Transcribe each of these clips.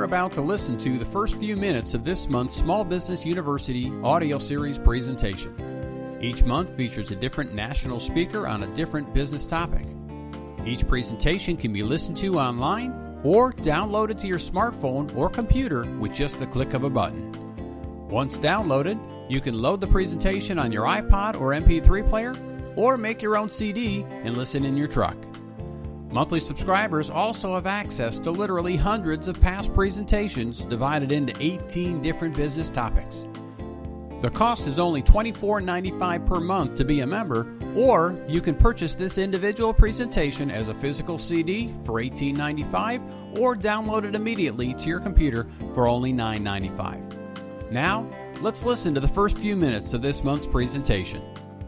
are about to listen to the first few minutes of this month's Small Business University audio series presentation. Each month features a different national speaker on a different business topic. Each presentation can be listened to online or downloaded to your smartphone or computer with just the click of a button. Once downloaded, you can load the presentation on your iPod or MP3 player, or make your own CD and listen in your truck. Monthly subscribers also have access to literally hundreds of past presentations divided into 18 different business topics. The cost is only $24.95 per month to be a member, or you can purchase this individual presentation as a physical CD for $18.95 or download it immediately to your computer for only $9.95. Now, let's listen to the first few minutes of this month's presentation.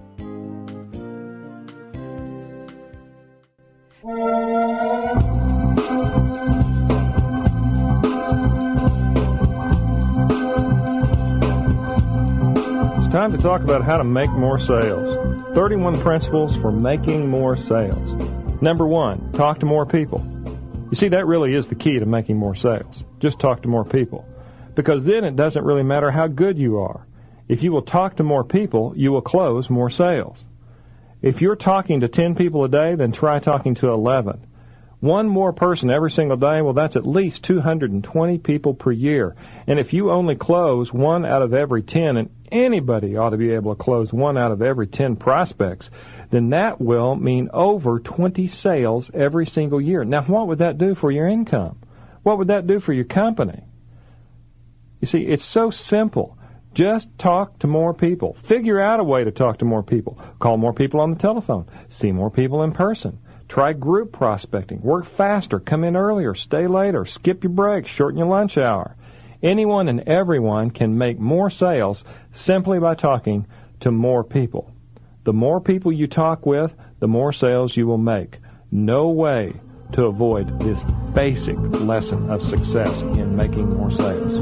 Time to talk about how to make more sales. 31 principles for making more sales. Number 1, talk to more people. You see, that really is the key to making more sales. Just talk to more people. Because then it doesn't really matter how good you are. If you will talk to more people, you will close more sales. If you're talking to 10 people a day, then try talking to 11. One more person every single day, well, that's at least 220 people per year. And if you only close 1 out of every 10, and anybody ought to be able to close 1 out of every 10 prospects, then that will mean over 20 sales every single year. Now, what would that do for your income? What would that do for your company? You see, it's so simple. Just talk to more people. Figure out a way to talk to more people. Call more people on the telephone. See more people in person. Try group prospecting. Work faster. Come in earlier. Stay later. Skip your breaks. Shorten your lunch hour. Anyone and everyone can make more sales simply by talking to more people. The more people you talk with, the more sales you will make. No way to avoid this basic lesson of success in making more sales.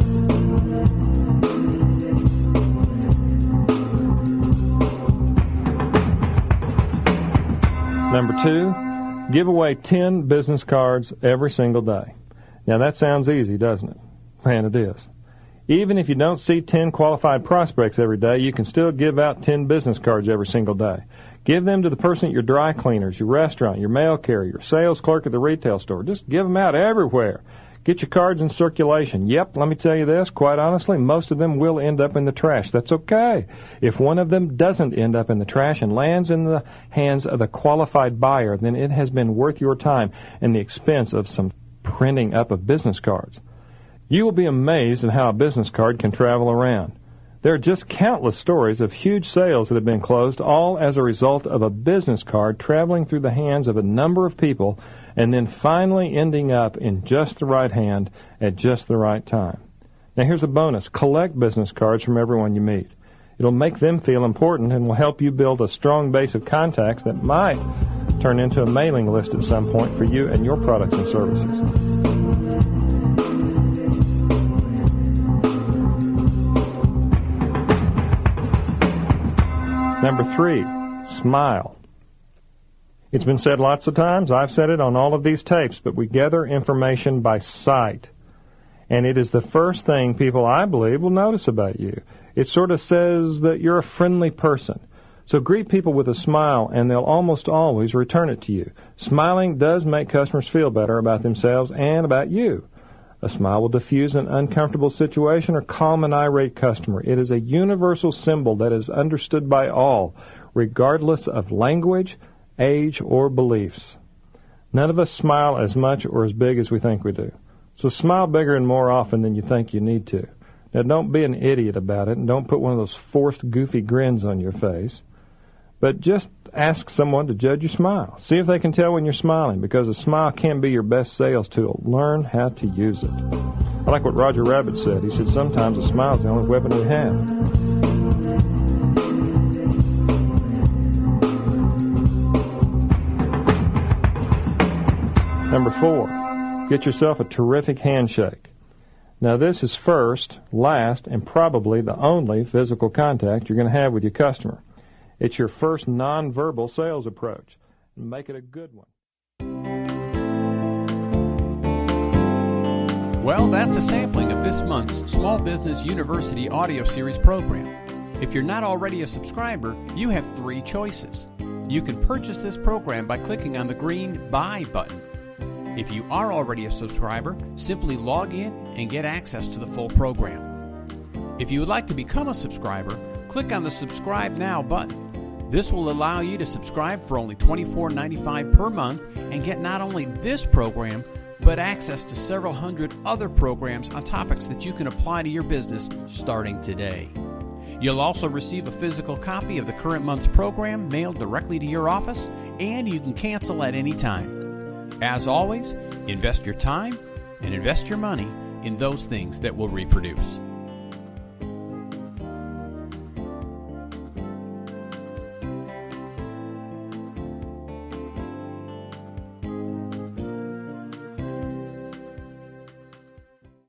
Number 2, give away 10 business cards every single day. Now that sounds easy, doesn't it? Man, it is. Even if you don't see 10 qualified prospects every day, you can still give out 10 business cards every single day. Give them to the person at your dry cleaners, your restaurant, your mail carrier, your sales clerk at the retail store. Just give them out everywhere. Get your cards in circulation. Yep, let me tell you this, quite honestly, most of them will end up in the trash. That's okay. If one of them doesn't end up in the trash and lands in the hands of a qualified buyer, then it has been worth your time and the expense of some printing up of business cards. You will be amazed at how a business card can travel around. There are just countless stories of huge sales that have been closed, all as a result of a business card traveling through the hands of a number of people and then finally ending up in just the right hand at just the right time. Now here's a bonus. Collect business cards from everyone you meet. It'll make them feel important and will help you build a strong base of contacts that might turn into a mailing list at some point for you and your products and services. Number 3, smile. It's been said lots of times. I've said it on all of these tapes, but we gather information by sight. And it is the first thing people, I believe, will notice about you. It sort of says that you're a friendly person. So greet people with a smile, and they'll almost always return it to you. Smiling does make customers feel better about themselves and about you. A smile will diffuse an uncomfortable situation or calm an irate customer. It is a universal symbol that is understood by all, regardless of language, age, or beliefs. None of us smile as much or as big as we think we do. So smile bigger and more often than you think you need to. Now, don't be an idiot about it, and don't put one of those forced, goofy grins on your face. But just ask someone to judge your smile. See if they can tell when you're smiling, because a smile can be your best sales tool. Learn how to use it. I like what Roger Rabbit said. He said, sometimes a smile is the only weapon we have. Number 4, get yourself a terrific handshake. Now, this is first, last, and probably the only physical contact you're going to have with your customer. It's your first nonverbal sales approach. Make it a good one. Well, that's a sampling of this month's Small Business University audio series program. If you're not already a subscriber, you have 3 choices. You can purchase this program by clicking on the green Buy button. If you are already a subscriber, simply log in and get access to the full program. If you would like to become a subscriber, click on the Subscribe Now button. This will allow you to subscribe for only $24.95 per month and get not only this program, but access to several hundred other programs on topics that you can apply to your business starting today. You'll also receive a physical copy of the current month's program mailed directly to your office, and you can cancel at any time. As always, invest your time and invest your money in those things that will reproduce.